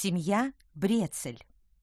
Семья Брецель.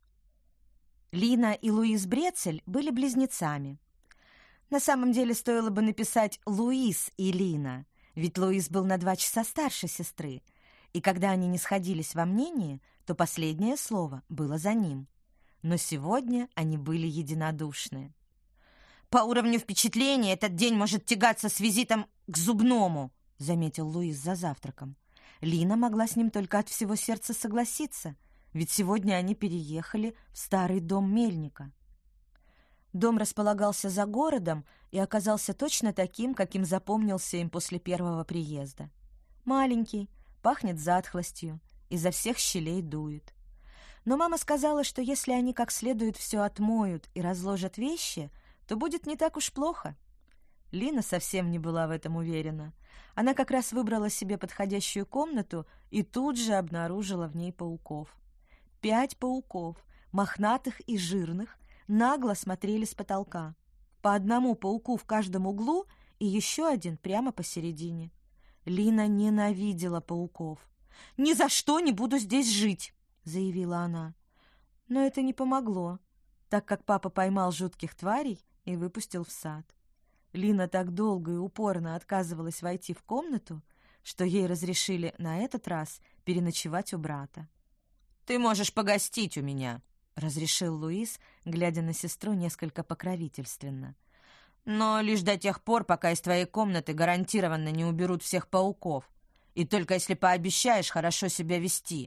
Лина и Луис Брецель были близнецами. На самом деле стоило бы написать Луис и Лина, ведь Луис был на 2 часа старше сестры, и когда они не сходились во мнении, то последнее слово было за ним. Но сегодня они были единодушны. «По уровню впечатления этот день может тягаться с визитом к зубному», — заметил Луис за завтраком. Лина могла с ним только от всего сердца согласиться, ведь сегодня они переехали в старый дом мельника. Дом располагался за городом и оказался точно таким, каким запомнился им после первого приезда. Маленький, пахнет затхлостью, изо всех щелей дует. Но мама сказала, что если они как следует все отмоют и разложат вещи, то будет не так уж плохо. Лина совсем не была в этом уверена. Она как раз выбрала себе подходящую комнату и тут же обнаружила в ней пауков. 5 пауков, мохнатых и жирных, нагло смотрели с потолка. По одному пауку в каждом углу и еще один прямо посередине. Лина ненавидела пауков. «Ни за что не буду здесь жить!» — заявила она. Но это не помогло, так как папа поймал жутких тварей и выпустил в сад. Лина так долго и упорно отказывалась войти в комнату, что ей разрешили на этот раз переночевать у брата. «Ты можешь погостить у меня», — разрешил Луис, глядя на сестру несколько покровительственно. «Но лишь до тех пор, пока из твоей комнаты гарантированно не уберут всех пауков, и только если пообещаешь хорошо себя вести».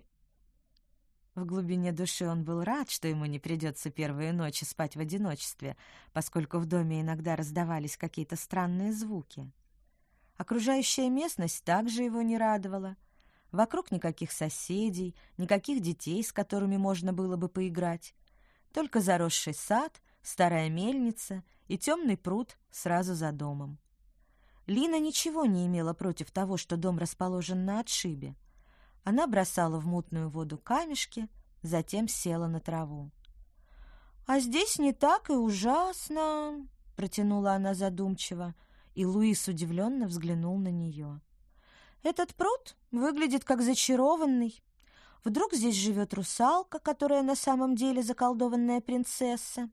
В глубине души он был рад, что ему не придется первые ночи спать в одиночестве, поскольку в доме иногда раздавались какие-то странные звуки. Окружающая местность также его не радовала. Вокруг никаких соседей, никаких детей, с которыми можно было бы поиграть. Только заросший сад, старая мельница и темный пруд сразу за домом. Лина ничего не имела против того, что дом расположен на отшибе. Она бросала в мутную воду камешки, затем села на траву. «А здесь не так и ужасно», — протянула она задумчиво, и Луис удивленно взглянул на нее. «Этот пруд выглядит как зачарованный. Вдруг здесь живет русалка, которая на самом деле заколдованная принцесса?»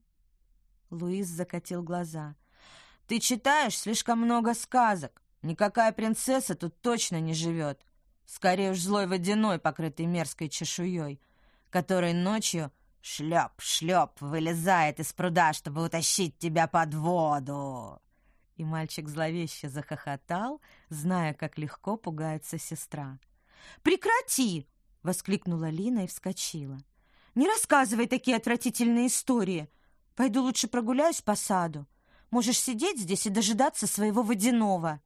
Луис закатил глаза. «Ты читаешь слишком много сказок. Никакая принцесса тут точно не живет. Скорее уж злой водяной, покрытый мерзкой чешуей, который ночью шлеп-шлеп вылезает из пруда, чтобы утащить тебя под воду». И мальчик зловеще захохотал, зная, как легко пугается сестра. «Прекрати!» — воскликнула Лина и вскочила. «Не рассказывай такие отвратительные истории. Пойду лучше прогуляюсь по саду. Можешь сидеть здесь и дожидаться своего водяного».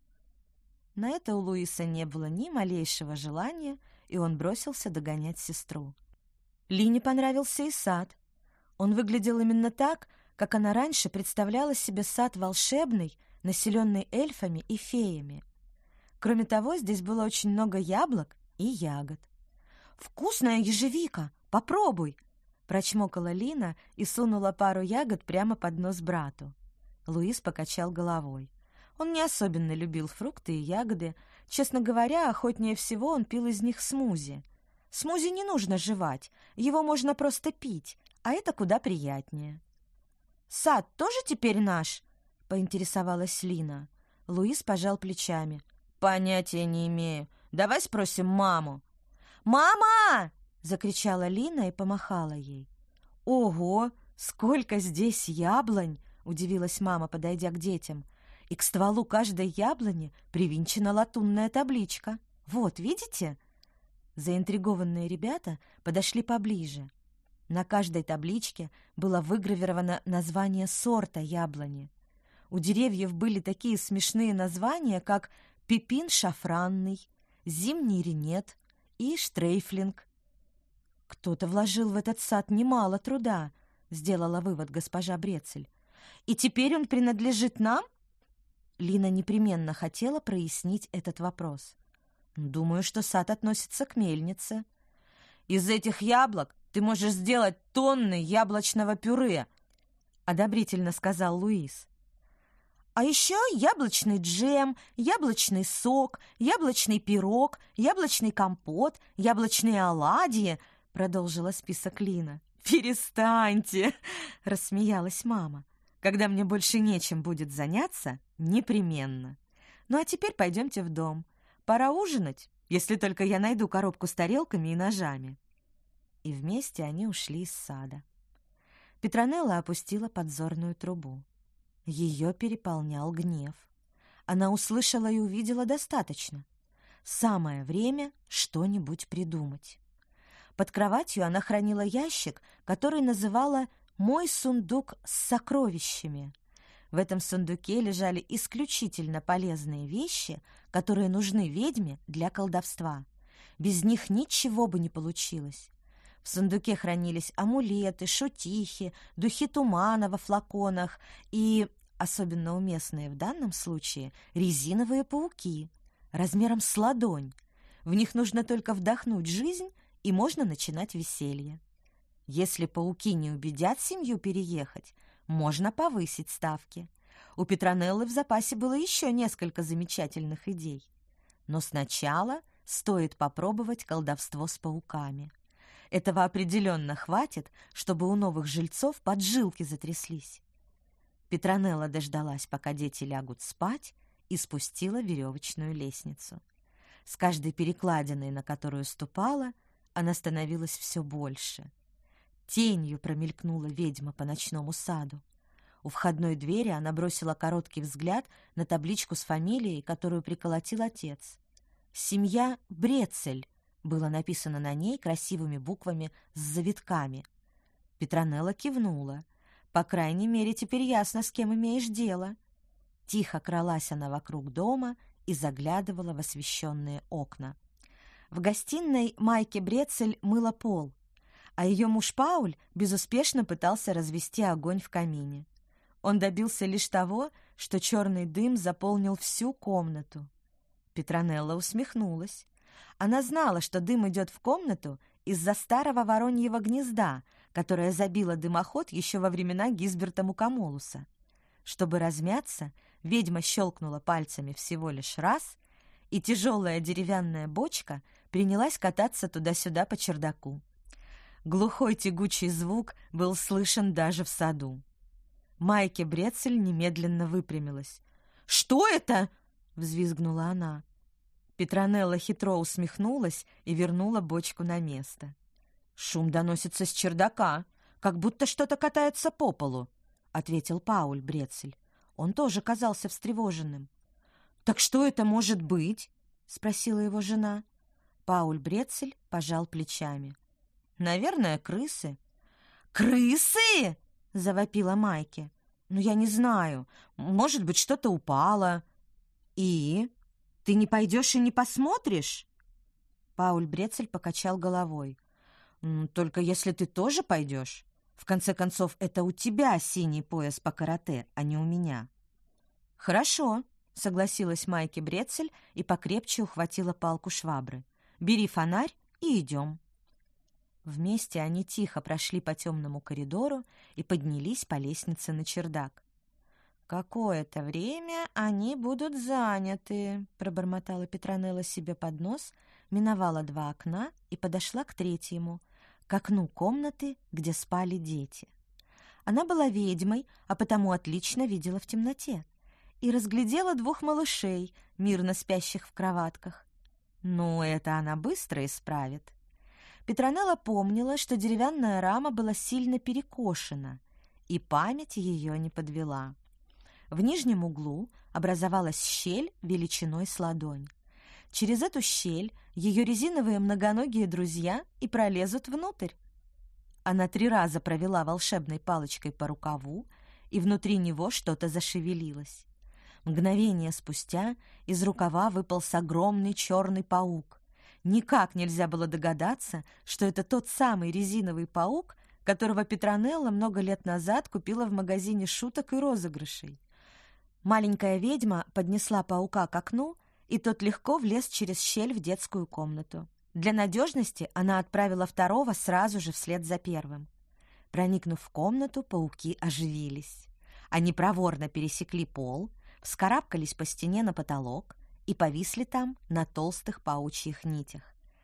На это у Луиса не было ни малейшего желания, и он бросился догонять сестру. Лине понравился и сад. Он выглядел именно так, как она раньше представляла себе сад волшебный, населенный эльфами и феями. Кроме того, здесь было очень много яблок и ягод. «Вкусная ежевика! Попробуй!» — прочмокала Лина и сунула пару ягод прямо под нос брату. Луис покачал головой. Он не особенно любил фрукты и ягоды. Честно говоря, охотнее всего он пил из них смузи. Смузи не нужно жевать, его можно просто пить, а это куда приятнее. «Сад тоже теперь наш?» — поинтересовалась Лина. Луис пожал плечами. «Понятия не имею. Давай спросим маму». «Мама!» — закричала Лина и помахала ей. «Ого, сколько здесь яблонь!» — удивилась мама, подойдя к детям. И к стволу каждой яблони привинчена латунная табличка. Вот, видите?» Заинтригованные ребята подошли поближе. На каждой табличке было выгравировано название сорта яблони. У деревьев были такие смешные названия, как «Пепин шафранный», «Зимний ренет» и «Штрейфлинг». «Кто-то вложил в этот сад немало труда», — сделала вывод госпожа Брецель. «И теперь он принадлежит нам?» Лина непременно хотела прояснить этот вопрос. «Думаю, что сад относится к мельнице». «Из этих яблок ты можешь сделать тонны яблочного пюре», — одобрительно сказал Луис. «А еще яблочный джем, яблочный сок, яблочный пирог, яблочный компот, яблочные оладьи», продолжила список Лина. «Перестаньте!» — рассмеялась мама. «Когда мне больше нечем будет заняться, непременно. Ну а теперь пойдемте в дом. Пора ужинать, если только я найду коробку с тарелками и ножами». И вместе они ушли из сада. Петронелла опустила подзорную трубу. Ее переполнял гнев. Она услышала и увидела достаточно. Самое время что-нибудь придумать. Под кроватью она хранила ящик, который называла «Мой сундук с сокровищами». В этом сундуке лежали исключительно полезные вещи, которые нужны ведьме для колдовства. Без них ничего бы не получилось. В сундуке хранились амулеты, шутихи, духи тумана во флаконах и, особенно уместные в данном случае, резиновые пауки размером с ладонь. В них нужно только вдохнуть жизнь, и можно начинать веселье. Если пауки не убедят семью переехать, можно повысить ставки. У Петронеллы в запасе было еще несколько замечательных идей. Но сначала стоит попробовать колдовство с пауками. Этого определенно хватит, чтобы у новых жильцов поджилки затряслись. Петронелла дождалась, пока дети лягут спать, и спустила веревочную лестницу. С каждой перекладиной, на которую ступала, она становилась все больше. Тенью промелькнула ведьма по ночному саду. У входной двери она бросила короткий взгляд на табличку с фамилией, которую приколотил отец. «Семья Брецель» было написано на ней красивыми буквами с завитками. Петронелла кивнула. «По крайней мере, теперь ясно, с кем имеешь дело». Тихо кралась она вокруг дома и заглядывала в освещенные окна. В гостиной Майке Брецель мыла пол, а ее муж Пауль безуспешно пытался развести огонь в камине. Он добился лишь того, что черный дым заполнил всю комнату. Петронелла усмехнулась. Она знала, что дым идет в комнату из-за старого вороньего гнезда, которое забило дымоход еще во времена Гизберта Мукомолуса. Чтобы размяться, ведьма щелкнула пальцами всего лишь раз, и тяжелая деревянная бочка принялась кататься туда-сюда по чердаку. Глухой тягучий звук был слышен даже в саду. Майке Брецель немедленно выпрямилась. «Что это?» — взвизгнула она. Петронелла хитро усмехнулась и вернула бочку на место. «Шум доносится с чердака, как будто что-то катается по полу», — ответил Пауль Брецель. Он тоже казался встревоженным. «Так что это может быть?» — спросила его жена. Пауль Брецель пожал плечами. «Наверное, крысы». «Крысы?» — завопила Майке. «Ну, я не знаю. Может быть, что-то упало». «И? Ты не пойдешь и не посмотришь?» Пауль Брецель покачал головой. «Только если ты тоже пойдешь. В конце концов, это у тебя синий пояс по карате, а не у меня». «Хорошо», — согласилась Майке Брецель и покрепче ухватила палку швабры. «Бери фонарь и идем». Вместе они тихо прошли по темному коридору и поднялись по лестнице на чердак. «Какое-то время они будут заняты», — пробормотала Петронелла себе под нос, миновала 2 окна и подошла к третьему, к окну комнаты, где спали дети. Она была ведьмой, а потому отлично видела в темноте, и разглядела 2 малышей, мирно спящих в кроватках. Но это она быстро исправит. Петронелла помнила, что деревянная рама была сильно перекошена, и память ее не подвела. В нижнем углу образовалась щель величиной с ладонь. Через эту щель ее резиновые многоногие друзья и пролезут внутрь. Она 3 раза провела волшебной палочкой по рукаву, и внутри него что-то зашевелилось. Мгновение спустя из рукава выполз огромный черный паук. Никак нельзя было догадаться, что это тот самый резиновый паук, которого Петронелла много лет назад купила в магазине шуток и розыгрышей. Маленькая ведьма поднесла паука к окну, и тот легко влез через щель в детскую комнату. Для надежности она отправила второго сразу же вслед за первым. Проникнув в комнату, пауки оживились. Они проворно пересекли пол, вскарабкались по стене на потолок и повисли там на толстых паучьих нитях.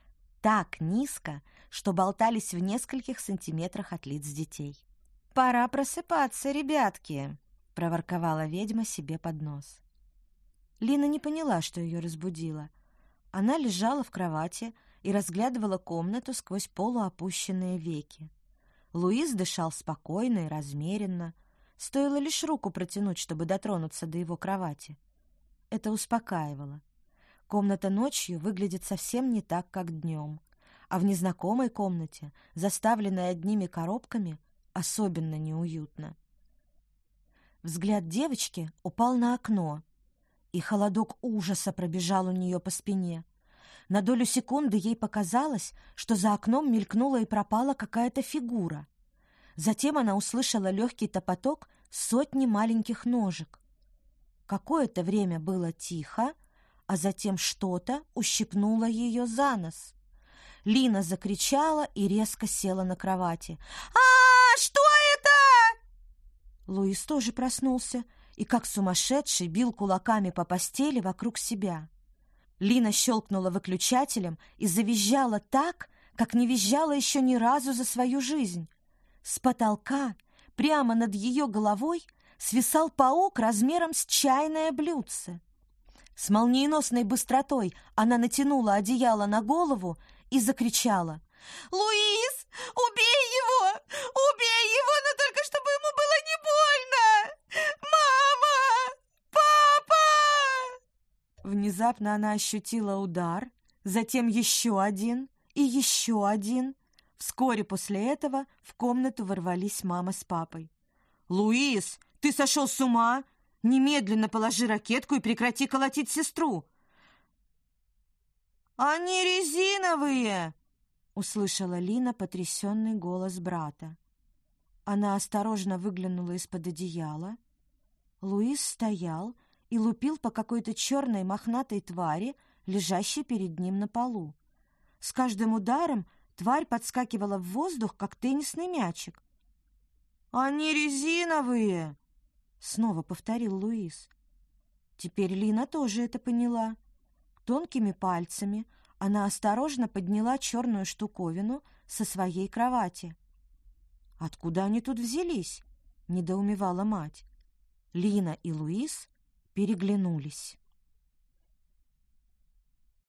так низко, что болтались в нескольких сантиметрах от лиц детей. «Пора просыпаться, ребятки!» — проворковала ведьма себе под нос. Лина не поняла, что ее разбудило. Она лежала в кровати и разглядывала комнату сквозь полуопущенные веки. Луис дышал спокойно и размеренно. Стоило лишь руку протянуть, чтобы дотронуться до его кровати. Это успокаивало. Комната ночью выглядит совсем не так, как днем. А в незнакомой комнате, заставленной одними коробками, особенно неуютно. Взгляд девочки упал на окно, и холодок ужаса пробежал у нее по спине. На долю секунды ей показалось, что за окном мелькнула и пропала какая-то фигура. Затем она услышала легкий топоток сотни маленьких ножек. Какое-то время было тихо, а затем что-то ущипнуло ее за нос. Лина закричала и резко села на кровати. Что это?» Луис тоже проснулся и, как сумасшедший, бил кулаками по постели вокруг себя. Лина щелкнула выключателем и завизжала так, как не визжала еще ни разу за свою жизнь. С потолка, прямо над ее головой, свисал паук размером с чайное блюдце. С молниеносной быстротой она натянула одеяло на голову и закричала: «Луис, убей его! Убей его, но только чтобы ему было не больно! Мама! Папа!» Внезапно она ощутила удар, затем еще один и еще один. Вскоре после этого в комнату ворвались мама с папой. «Луис, ты сошел с ума? Немедленно положи ракетку и прекрати колотить сестру!» «Они резиновые!» — услышала Лина потрясенный голос брата. Она осторожно выглянула из-под одеяла. Луис стоял и лупил по какой-то черной мохнатой твари, лежащей перед ним на полу. С каждым ударом тварь подскакивала в воздух, как теннисный мячик. «Они резиновые!» — снова повторил Луис. Теперь Лина тоже это поняла. Тонкими пальцами она осторожно подняла черную штуковину со своей кровати. «Откуда они тут взялись?» — недоумевала мать. Лина и Луис переглянулись.